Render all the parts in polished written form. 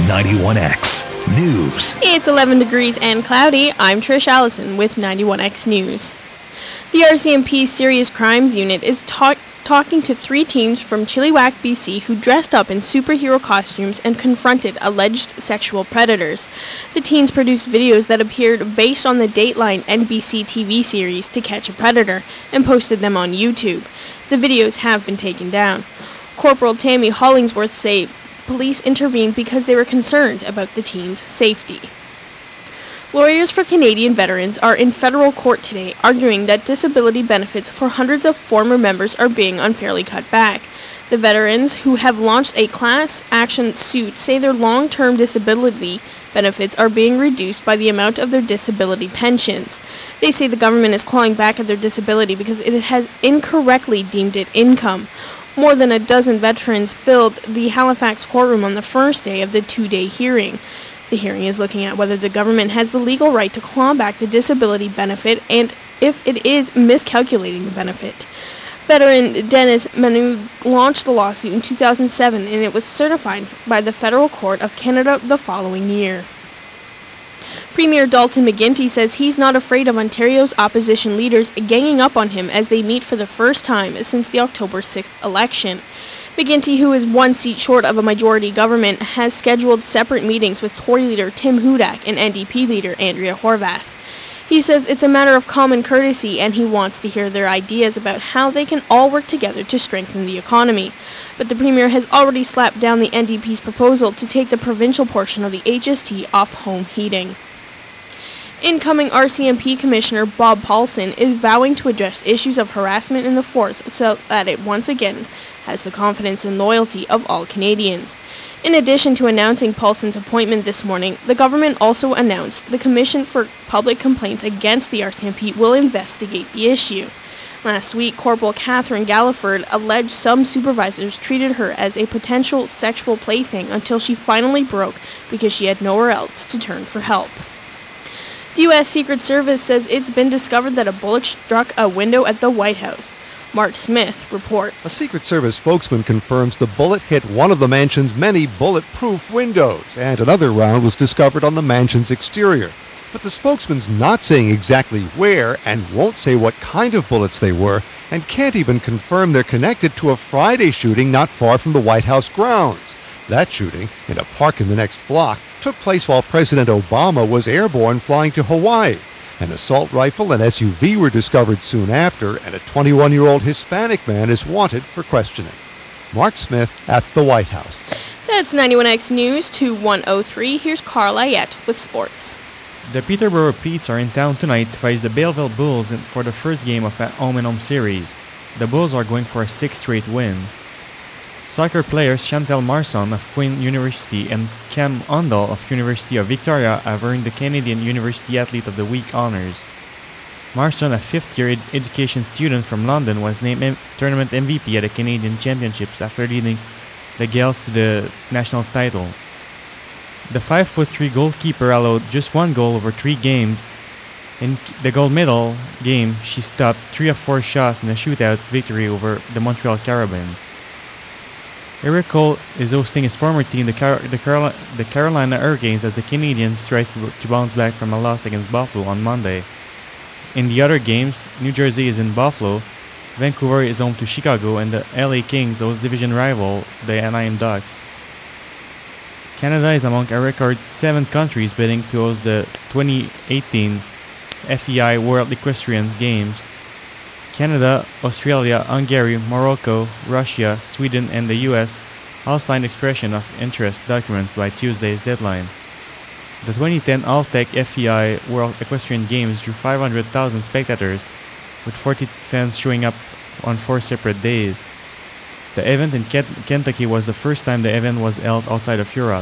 91X News. It's 11 degrees and cloudy. I'm Trish Allison with 91X News. The RCMP's Serious Crimes Unit is talking to 3 teens from Chilliwack, BC who dressed up in superhero costumes and confronted alleged sexual predators. The teens produced videos that appeared based on the Dateline NBC TV series To Catch a Predator and posted them on YouTube. The videos have been taken down. Corporal Tammy Hollingsworth said police intervened because they were concerned about the teens' safety. Lawyers for Canadian veterans are in federal court today arguing that disability benefits for hundreds of former members are being unfairly cut back. The veterans, who have launched a class action suit, say their long-term disability benefits are being reduced by the amount of their disability pensions. They say the government is clawing back at their disability because it has incorrectly deemed it income. More than a dozen veterans filled the Halifax courtroom on the first day of the 2-day hearing. The hearing is looking at whether the government has the legal right to claw back the disability benefit and if it is miscalculating the benefit. Veteran Dennis Manu launched the lawsuit in 2007 and it was certified by the Federal Court of Canada the following year. Premier Dalton McGuinty says he's not afraid of Ontario's opposition leaders ganging up on him as they meet for the first time since the October 6th election. McGuinty, who is 1 seat short of a majority government, has scheduled separate meetings with Tory leader Tim Hudak and NDP leader Andrea Horwath. He says it's a matter of common courtesy and he wants to hear their ideas about how they can all work together to strengthen the economy. But the Premier has already slapped down the NDP's proposal to take the provincial portion of the HST off home heating. Incoming RCMP Commissioner Bob Paulson is vowing to address issues of harassment in the force so that it once again has the confidence and loyalty of all Canadians. In addition to announcing Paulson's appointment this morning, the government also announced the Commission for Public Complaints against the RCMP will investigate the issue. Last week, Corporal Catherine Galliford alleged some supervisors treated her as a potential sexual plaything until she finally broke because she had nowhere else to turn for help. The U.S. Secret Service says it's been discovered that a bullet struck a window at the White House. Mark Smith reports. A Secret Service spokesman confirms the bullet hit one of the mansion's many bulletproof windows, and another round was discovered on the mansion's exterior. But the spokesman's not saying exactly where and won't say what kind of bullets they were, and can't even confirm they're connected to a Friday shooting not far from the White House grounds. That shooting, in a park in the next block, took place while President Obama was airborne flying to Hawaii. An assault rifle and SUV were discovered soon after, and a 21-year-old Hispanic man is wanted for questioning. Mark Smith at the White House. That's 91X News 2103. Here's Carl Ayette with sports. The Peterborough Petes are in town tonight to face the Belleville Bulls for the first game of a home-and-home series. The Bulls are going for a 6th straight win. Soccer players Chantel Marson of Queen University and Cam Ondal of University of Victoria have earned the Canadian University Athlete of the Week honors. Marson, a 5th-year education student from London, was named tournament MVP at the Canadian Championships after leading the Gales to the national title. The 5'3" goalkeeper allowed just 1 goal over 3 games. In the gold medal game, she stopped 3 of 4 shots in a shootout victory over the Montreal Carabins. Eric Cole is hosting his former team, the Carolina Hurricanes, as the Canadians try to bounce back from a loss against Buffalo on Monday. In the other games, New Jersey is in Buffalo, Vancouver is home to Chicago, and the LA Kings host division rival, the Anaheim Ducks. Canada is among a record 7 countries bidding to host the 2018 FEI World Equestrian Games. Canada, Australia, Hungary, Morocco, Russia, Sweden, and the US all signed expression of interest documents by Tuesday's deadline. The 2010 Alltech FEI World Equestrian Games drew 500,000 spectators, with 40 fans showing up on 4 separate days. The event in Kentucky was the first time the event was held outside of Europe.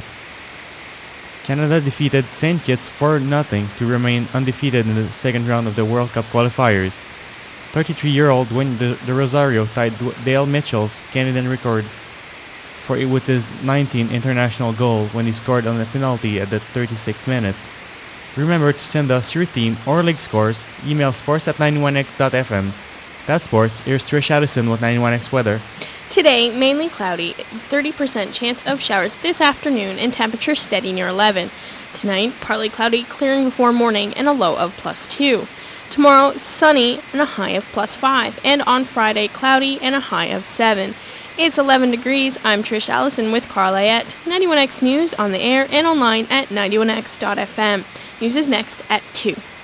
Canada defeated St. Kitts 4-0 to remain undefeated in the second round of the World Cup qualifiers. 33-year-old Wayne De Rosario tied Dale Mitchell's Canadian record with his 19th international goal when he scored on a penalty at the 36th minute. Remember to send us your team or league scores. Email sports@91x.fm. That's sports. Here's Trish Addison with 91X Weather. Today, mainly cloudy, 30% chance of showers this afternoon, and temperature steady near 11. Tonight, partly cloudy, clearing before morning, and a low of +2. Tomorrow, sunny and a high of +5. And on Friday, cloudy and a high of 7. It's 11 degrees. I'm Trish Allison with Carl Ayette. 91X News on the air and online at 91x.fm. News is next at 2.